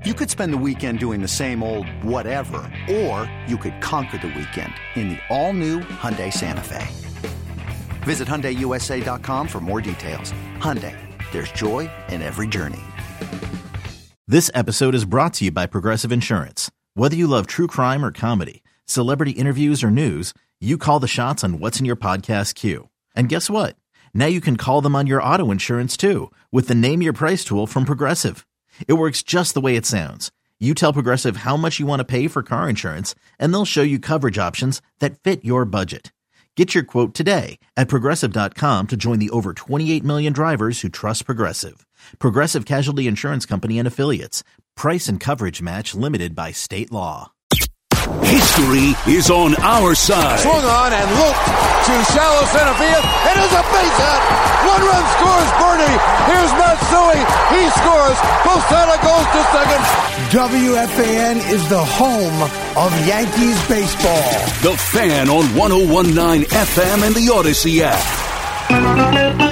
You could spend the weekend doing the same old whatever, or you could conquer the weekend in the all-new Hyundai Santa Fe. Visit HyundaiUSA.com for more details. Hyundai, there's joy in every journey. This episode is brought to you by Progressive Insurance. Whether you love true crime or comedy, celebrity interviews or news, you call the shots on what's in your podcast queue. And guess what? Now you can call them on your auto insurance too with the Name Your Price tool from Progressive. It works just the way it sounds. You tell Progressive how much you want to pay for car insurance, and they'll show you coverage options that fit your budget. Get your quote today at Progressive.com to join the over 28 million drivers who trust Progressive. Progressive Casualty Insurance Company and Affiliates. Price and coverage match limited by state law. History is on our side. Swung on and looped to shallow center field. It is a base hit. One run scores Bernie. Here's Matsui. He scores. Posada goes to second. WFAN is the home of Yankees baseball. The Fan on 101.9 FM and the Odyssey app.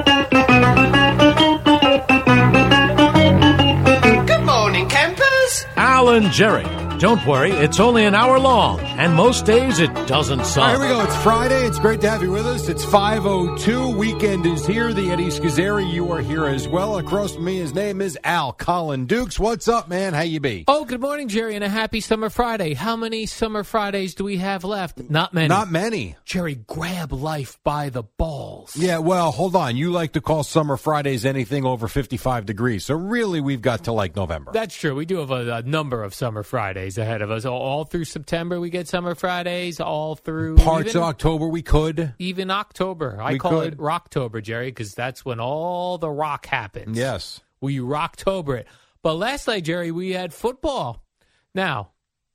Good morning, campers. Alan Jerry. Don't worry, it's only an hour long, and most days it doesn't suck. All right, here we go. It's Friday. It's great to have you with us. It's 5:02. Weekend is here. The Eddie Schizzeri, you are here as well. Across from me, his name is Al Colin Dukes. What's up, man? How you be? Oh, good morning, Jerry, and a happy Summer Friday. How many Summer Fridays do we have left? Not many. Not many. Jerry, grab life by the balls. Yeah, well, hold on. You like to call Summer Fridays anything over 55 degrees. So really, we've got to like November. That's true. We do have a number of Summer Fridays ahead of us. All through September, we get Summer Fridays. All through parts of October, we could. Even October. I call it Rocktober, Jerry, because that's when all the rock happens. Yes. We Rocktober it. But last night, Jerry, we had football. Now,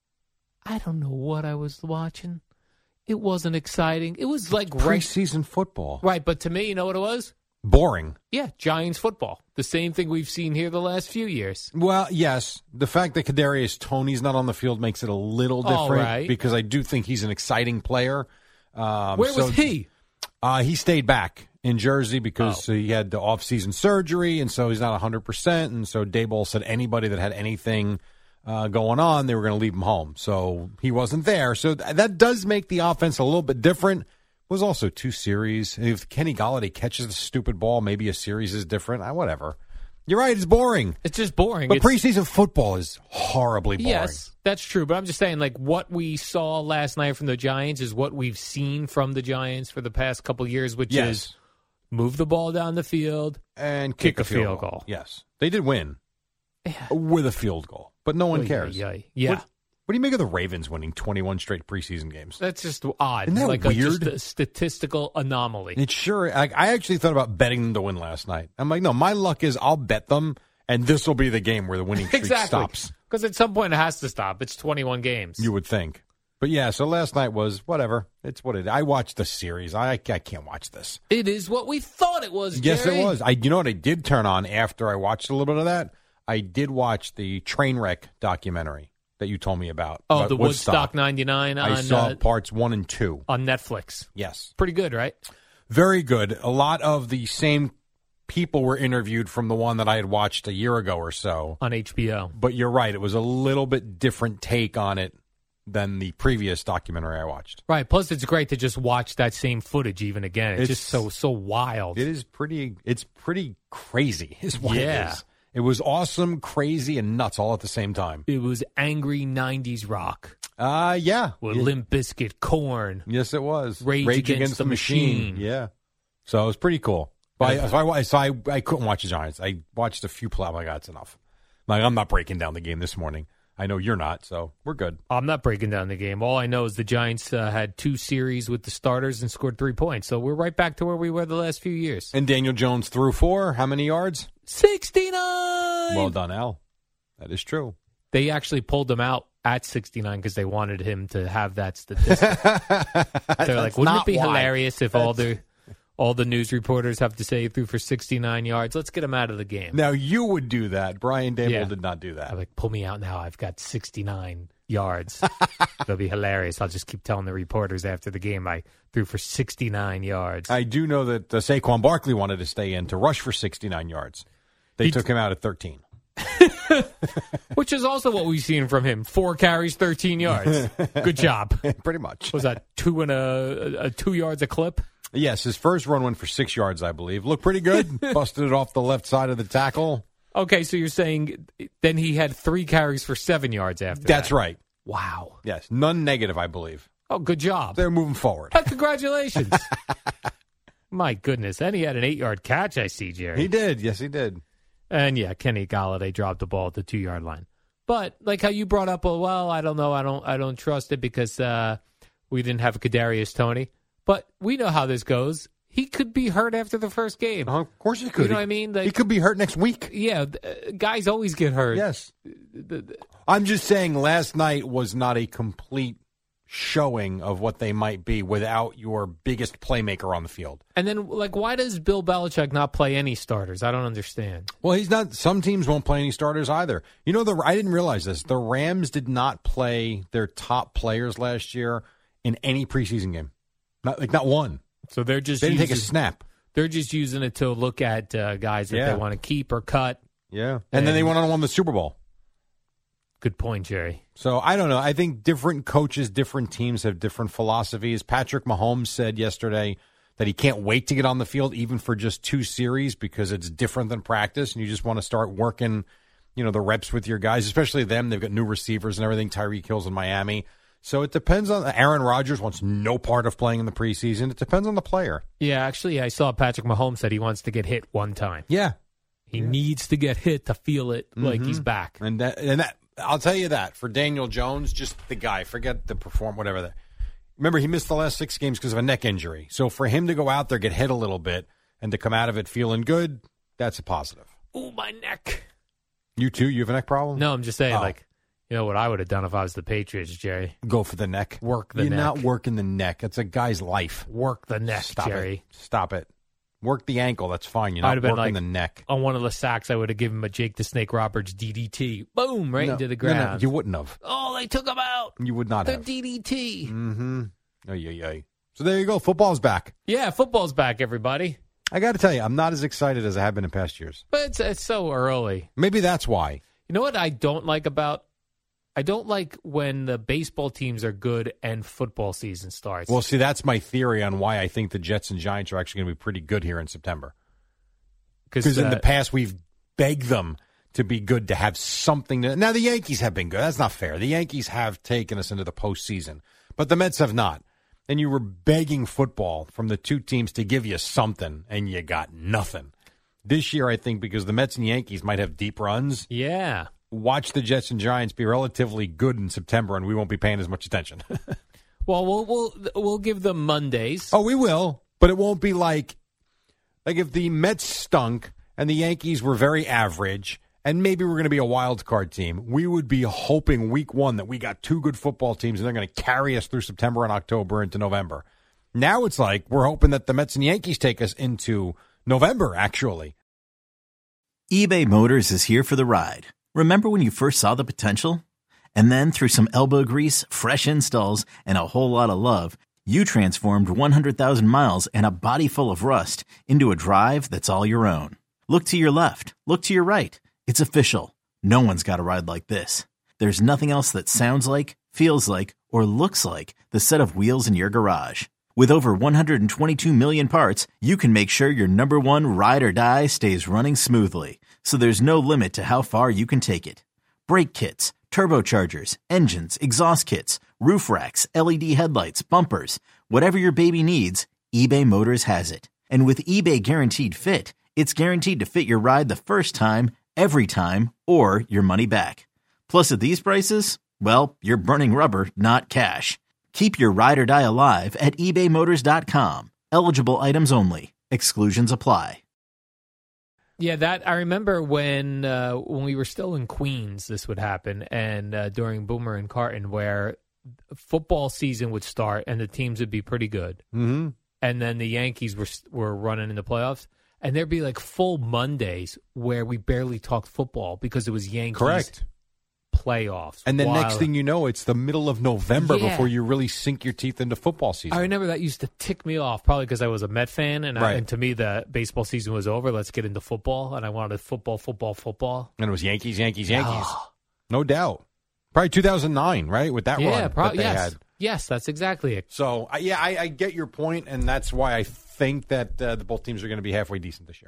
I don't know what I was watching. It wasn't exciting. It was like preseason football. Right, but to me, you know what it was? Boring. Yeah, Giants football. The same thing we've seen here the last few years. Well, yes. The fact that Kadarius Toney's not on the field makes it a little different because I do think he's an exciting player. Where was he? He stayed back in Jersey because he had the off-season surgery, and so he's not 100%. And so Daboll said anybody that had anything going on, they were going to leave him home. So he wasn't there. So that does make the offense a little bit different. Was also 2 series. If Kenny Golladay catches the stupid ball, maybe a series is different. Whatever. You're right. It's boring. It's just boring. But preseason football is horribly boring. Yes, that's true. But I'm just saying, like, what we saw last night from the Giants is what we've seen from the Giants for the past couple years, which is move the ball down the field and kick a field goal. Yes. They did win with a field goal, but no one cares. Yeah. What do you make of the Ravens winning 21 straight preseason games? That's just odd. Isn't that like weird? Just a statistical anomaly. It's sure. I actually thought about betting them to win last night. I'm like, no, my luck is I'll bet them, and this will be the game where the winning streak stops. Because at some point it has to stop. It's 21 games. You would think. But yeah, so last night was whatever. It's what it is. I watched the series. I can't watch this. It is what we thought it was, Yes, Jerry. it was. You know what I did turn on after I watched a little bit of that? I did watch the Trainwreck documentary that you told me about. Oh, the Woodstock 99 on... I saw parts 1 and 2. On Netflix. Yes. Pretty good, right? Very good. A lot of the same people were interviewed from the one that I had watched a year ago or so. On HBO. But you're right. It was a little bit different take on it than the previous documentary I watched. Right. Plus, it's great to just watch that same footage even again. It's just so wild. It is pretty... It's pretty crazy is what it is. It was awesome, crazy, and nuts all at the same time. It was angry 90s rock. Yeah. With Limp Bizkit, Korn. Yes, it was. Rage Against the Machine. Yeah. So it was pretty cool. But I couldn't watch the Giants. I watched a few plays. I'm like, that's enough. I'm not breaking down the game this morning. I know you're not, so we're good. I'm not breaking down the game. All I know is the Giants had 2 series with the starters and scored 3 points. So we're right back to where we were the last few years. And Daniel Jones threw 4. How many yards? 69! Well done, Al. That is true. They actually pulled him out at 69 because they wanted him to have that statistic. They're like, wouldn't it be hilarious if all the news reporters have to say he threw for 69 yards? Let's get him out of the game. Now, you would do that. Brian Daboll did not do that. I'm like, pull me out now. I've got 69 yards. It'll be hilarious. I'll just keep telling the reporters after the game I threw for 69 yards. I do know that Saquon Barkley wanted to stay in to rush for 69 yards. They took him out at 13. Well, Which is also what we've seen from him. 4 carries, 13 yards. Good job. Pretty much. Was that 2 yards a clip? Yes, his first run went for 6 yards, I believe. Looked pretty good. Busted it off the left side of the tackle. Okay, so you're saying then he had 3 carries for 7 yards after That's that. right. Wow. Yes, none negative, I believe. Oh, good job. They're moving forward. Congratulations. My goodness. And he had an 8-yard catch, I see, Jerry. He did. Yes, he did. And, yeah, Kenny Golladay dropped the ball at the 2-yard line. But, like how you brought up, well, I don't know. I don't trust it because we didn't have Kadarius Toney. But we know how this goes. He could be hurt after the first game. Of course he could. You know what I mean? He could be hurt next week. Yeah, guys always get hurt. Yes. I'm just saying last night was not a complete showing of what they might be without your biggest playmaker on the field. And then, like, why does Bill Belichick not play any starters? I don't understand. Well, he's not. Some teams won't play any starters either. You know, I didn't realize this. The Rams did not play their top players last year in any preseason game. Not one. So they didn't take a snap. They're just using it to look at guys that they want to keep or cut. Yeah. And then they went on and won the Super Bowl. Good point, Jerry. So I don't know. I think different coaches, different teams have different philosophies. Patrick Mahomes said yesterday that he can't wait to get on the field even for just 2 series because it's different than practice and you just want to start working, the reps with your guys, especially them. They've got new receivers and everything. Tyreek Hill's in Miami. So it depends on Aaron Rodgers wants no part of playing in the preseason. It depends on the player. Yeah, actually, I saw Patrick Mahomes said he wants to get hit one time. Yeah. He needs to get hit to feel it like he's back. And that I'll tell you that for Daniel Jones, just the guy, forget the whatever. Remember, he missed the last 6 games because of a neck injury. So for him to go out there, get hit a little bit, and to come out of it feeling good, that's a positive. Ooh, my neck. You too? You have a neck problem? No, I'm just saying, you know what I would have done if I was the Patriots, Jerry? Go for the neck. Work the neck. You're not working the neck. That's a guy's life. Work the neck, Stop Jerry. Stop it. Work the ankle. That's fine. You're not working the neck. On one of the sacks, I would have given him a Jake the Snake Roberts DDT. Boom, into the ground. No, you wouldn't have. Oh, they took him out. You would not have. The DDT. Mm-hmm. Ay. So there you go. Football's back. Yeah, football's back, everybody. I got to tell you, I'm not as excited as I have been in past years. But it's so early. Maybe that's why. You know what I don't like when the baseball teams are good and football season starts. Well, see, that's my theory on why I think the Jets and Giants are actually going to be pretty good here in September. Because in the past, we've begged them to be good, to have something. Now, the Yankees have been good. That's not fair. The Yankees have taken us into the postseason, but the Mets have not. And you were begging football from the 2 teams to give you something, and you got nothing. This year, I think, because the Mets and Yankees might have deep runs. Yeah. Watch the Jets and Giants be relatively good in September, and we won't be paying as much attention. Well, we'll give them Mondays. Oh, we will, but it won't be like if the Mets stunk and the Yankees were very average, and maybe we're going to be a wild card team. We would be hoping week 1 that we got 2 good football teams, and they're going to carry us through September and October into November. Now it's like we're hoping that the Mets and Yankees take us into November. Actually, eBay Motors is here for the ride. Remember when you first saw the potential? And then through some elbow grease, fresh installs, and a whole lot of love, you transformed 100,000 miles and a body full of rust into a drive that's all your own. Look to your left. Look to your right. It's official. No one's got a ride like this. There's nothing else that sounds like, feels like, or looks like the set of wheels in your garage. With over 122 million parts, you can make sure your number one ride or die stays running smoothly. So there's no limit to how far you can take it. Brake kits, turbochargers, engines, exhaust kits, roof racks, LED headlights, bumpers, whatever your baby needs, eBay Motors has it. And with eBay Guaranteed Fit, it's guaranteed to fit your ride the first time, every time, or your money back. Plus at these prices, well, you're burning rubber, not cash. Keep your ride or die alive at ebaymotors.com. Eligible items only. Exclusions apply. Yeah, that I remember when we were still in Queens, this would happen, and during Boomer and Carton, where football season would start and the teams would be pretty good, and then the Yankees were running in the playoffs, and there'd be like full Mondays where we barely talked football because it was Yankees playoffs. And then next thing you know, it's the middle of November before you really sink your teeth into football season. I remember that used to tick me off, probably because I was a Met fan, and to me the baseball season was over. Let's get into football, and I wanted football. And it was Yankees. No doubt. Probably 2009, right? With that run that they had. Yes, that's exactly it. So, I get your point, and that's why I think that both teams are going to be halfway decent this year.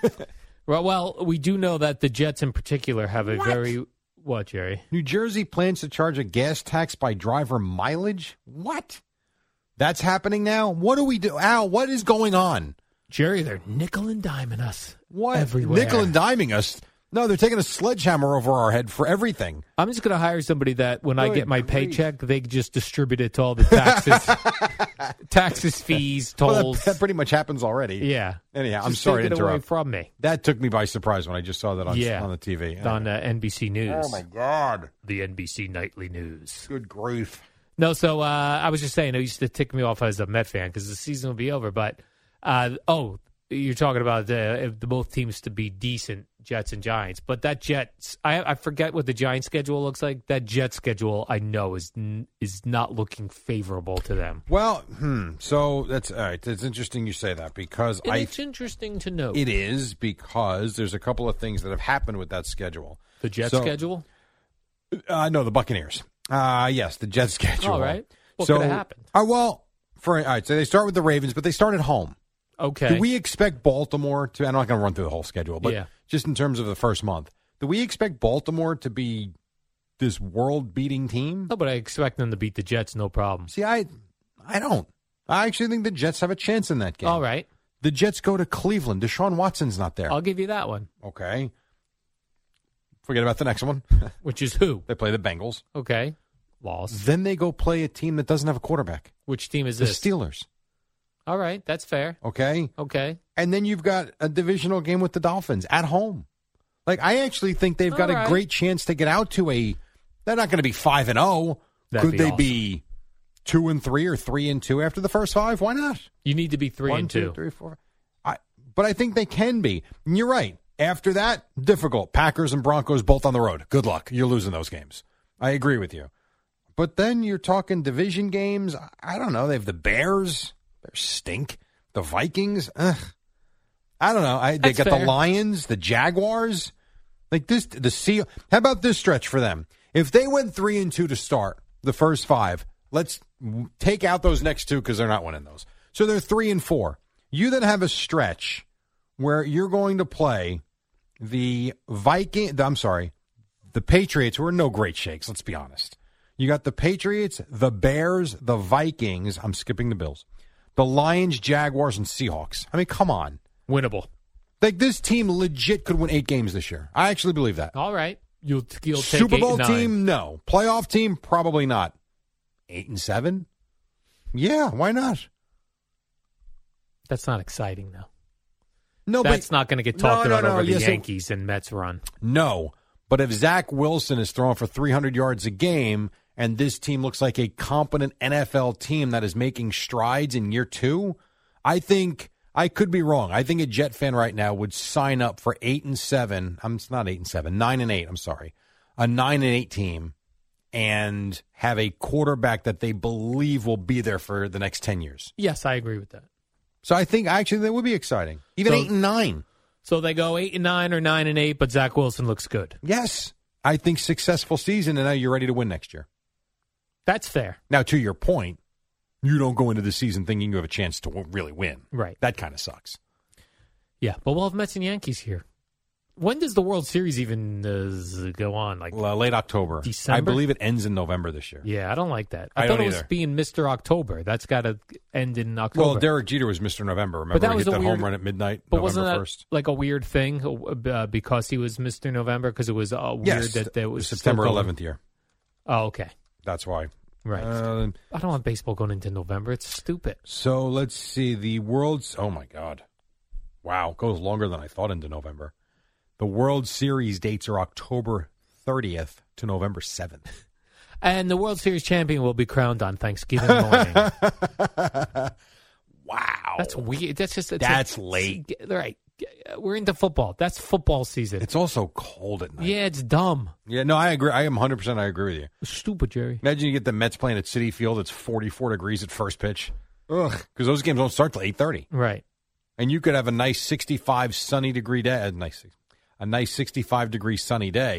Well, we do know that the Jets in particular have a very... What, Jerry? New Jersey plans to charge a gas tax by driver mileage? What? That's happening now? What do we do? Al, what is going on? Jerry, they're nickel and diming us. What? Everywhere. Nickel and diming us? No, they're taking a sledgehammer over our head for everything. I'm just going to hire somebody that when I get my paycheck, they just distribute it to all the taxes, taxes, fees, tolls. Well, that pretty much happens already. Yeah. Anyhow, I'm just sorry to take it interrupt. away from me. That took me by surprise when I just saw that on the TV. On NBC News. Oh, my God. The NBC Nightly News. Good grief. No, so I was just saying, it used to tick me off as a Met fan because the season will be over. But, you're talking about if the both teams to be decent, Jets and Giants. But that Jets, I forget what the Giants schedule looks like. That Jets schedule, I know, is not looking favorable to them. Well, so that's all right. It's interesting you say that because it's interesting to know. It is because there's a couple of things that have happened with that schedule. The Jets schedule? No, the Buccaneers. Yes, the Jets schedule. All right. What could have happened? All right, so they start with the Ravens, but they start at home. Okay. Do we expect Baltimore to, I'm not going to run through the whole schedule, but just in terms of the first month, do we expect Baltimore to be this world-beating team? No, but I expect them to beat the Jets, no problem. See, I don't. I actually think the Jets have a chance in that game. All right. The Jets go to Cleveland. Deshaun Watson's not there. I'll give you that one. Okay. Forget about the next one. Which is who? They play the Bengals. Okay. Loss. Then they go play a team that doesn't have a quarterback. Which team is this? The Steelers. All right, that's fair. Okay. Okay. And then you've got a divisional game with the Dolphins at home. Like, I actually think they've got a great chance to get out to they're not going to be 5-0. Could they be 2-3 or 3-2 after the first 5? Why not? You need to be 3-2. 1, 2, 3, 4. But I think they can be. And you're right. After that, difficult. Packers and Broncos both on the road. Good luck. You're losing those games. I agree with you. But then you're talking division games. I don't know. They have the Bears. They stink. The Vikings. I don't know. They got the Lions, the Jaguars. Like this, how about this stretch for them? If they went 3-2 to start the first 5, let's take out those next 2 because they're not winning those. So they're 3-4. You then have a stretch where you're going to play the Patriots, who are no great shakes, let's be honest. You got the Patriots, the Bears, the Vikings. I'm skipping the Bills. The Lions, Jaguars, and Seahawks. I mean, come on. Winnable. Like, this team legit could win 8 games this year. I actually believe that. All right. You'll take Super Bowl 8-9. team, no. Playoff team, probably not. 8-7? Yeah, why not? That's not exciting, though. No, that's not going to get talked about over the Yankees and Mets run. No, but if Zach Wilson is throwing for 300 yards a game and this team looks like a competent NFL team that is making strides in year 2, I think I could be wrong. I think a Jet fan right now would sign up for 8-7. It's not 8-7, 9-8. I'm sorry, a 9-8 team, and have a quarterback that they believe will be there for the next 10 years. Yes, I agree with that. So I think actually that would be exciting. Even 8-9. So they go 8-9 or 9-8, but Zach Wilson looks good. Yes. I think successful season, and now you're ready to win next year. That's fair. Now, to your point, you don't go into the season thinking you have a chance to really win. Right. That kind of sucks. Yeah, but we'll have Mets and Yankees here. When does the World Series even go on? Like late October. December? I believe it ends in November this year. Yeah, I don't like that. I thought don't it was either. being Mr. October. That's got to end in October. Well, Derek Jeter was Mr. November. Remember, but that he was hit a that weird, home run at midnight, but November wasn't that 1st. like a weird thing because he was Mr. November? Because it was weird that there was September 11th year. Oh, okay. That's why. Right. I don't want baseball going into November. It's stupid. So let's see. The World's... Oh, my God. Wow. It goes longer than I thought into November. The World Series dates are October 30th to November 7th. And the World Series champion will be crowned on Thanksgiving morning. Wow. That's weird. That's late. Right. We're into football. That's football season. It's also cold at night. Yeah, it's dumb. Yeah, no, I agree. I am 100% I agree with you. It's stupid, Jerry. Imagine you get the Mets playing at Citi Field. It's 44 degrees at first pitch. Ugh. Because those games don't start till 8:30. Right. And you could have a nice 65 sunny degree day. A nice 65 degree sunny day.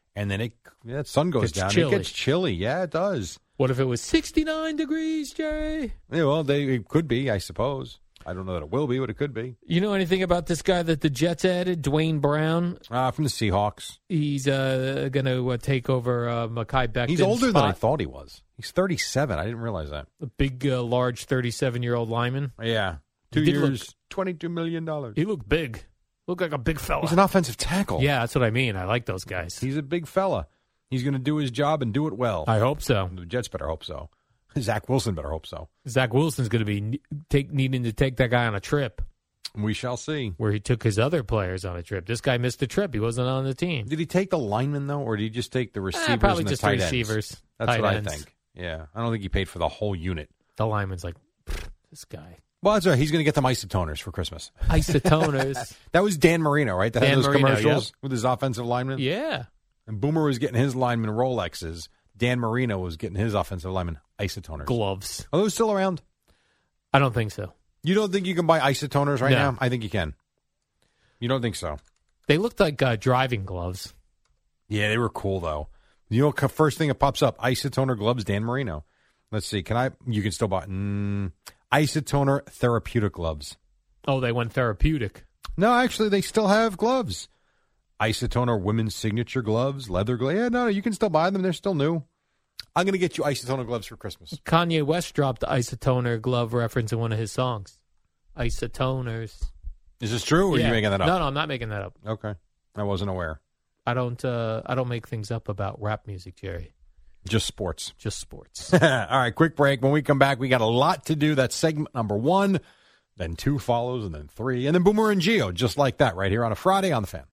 and then the sun goes down. Chilly. It gets chilly. Yeah, it does. What if it was 69 degrees, Jerry? Yeah, well, it could be, I suppose. I don't know that it will be, but it could be. You know anything about this guy that the Jets added, Dwayne Brown? From the Seahawks. He's going to take over Mekhi Becton's He's older than I spot. thought he was. He's 37. I didn't realize that. A big, large 37-year-old lineman. Yeah. 2 years, $22 million. He looked big. Looked like a big fella. He's an offensive tackle. Yeah, that's what I mean. I like those guys. He's a big fella. He's going to do his job and do it well. I hope so. The Jets better hope so. Zach Wilson better hope so. Zach Wilson's going to be needing to take that guy on a trip. We shall see. Where he took his other players on a trip. This guy missed the trip. He wasn't on the team. Did he take the linemen, though, or did he just take the receivers probably and the just tight the ends? receivers. That's tight what ends. I think. Yeah. I don't think he paid for the whole unit. The lineman's like, this guy. Well, that's right. He's going to get them isotoners for Christmas. Isotoners. That was Dan Marino, right? That Dan had those Marino, commercials yep. with his offensive linemen? Yeah. And Boomer was getting his lineman Rolexes. Dan Marino was getting his offensive lineman isotoners. Gloves. Are those still around? I don't think so. You don't think you can buy isotoners right No. now? I think you can. You don't think so? They looked like driving gloves. Yeah, they were cool, though. You know, first thing that pops up, isotoner gloves, Dan Marino. Let's see. You can still buy isotoner therapeutic gloves. Oh, they went therapeutic. No, actually, they still have gloves. Isotoner women's signature gloves, leather gloves. Yeah, no, you can still buy them. They're still new. I'm going to get you isotoner gloves for Christmas. Kanye West dropped the isotoner glove reference in one of his songs. Isotoners. Is this true, or are you making that up? No, I'm not making that up. Okay. I wasn't aware. I don't make things up about rap music, Jerry. Just sports. Just sports. All right, quick break. When we come back, we got a lot to do. That's segment number 1, then 2 follows, and then 3, and then Boomer and Gio, just like that, right here on a Friday on The Fan.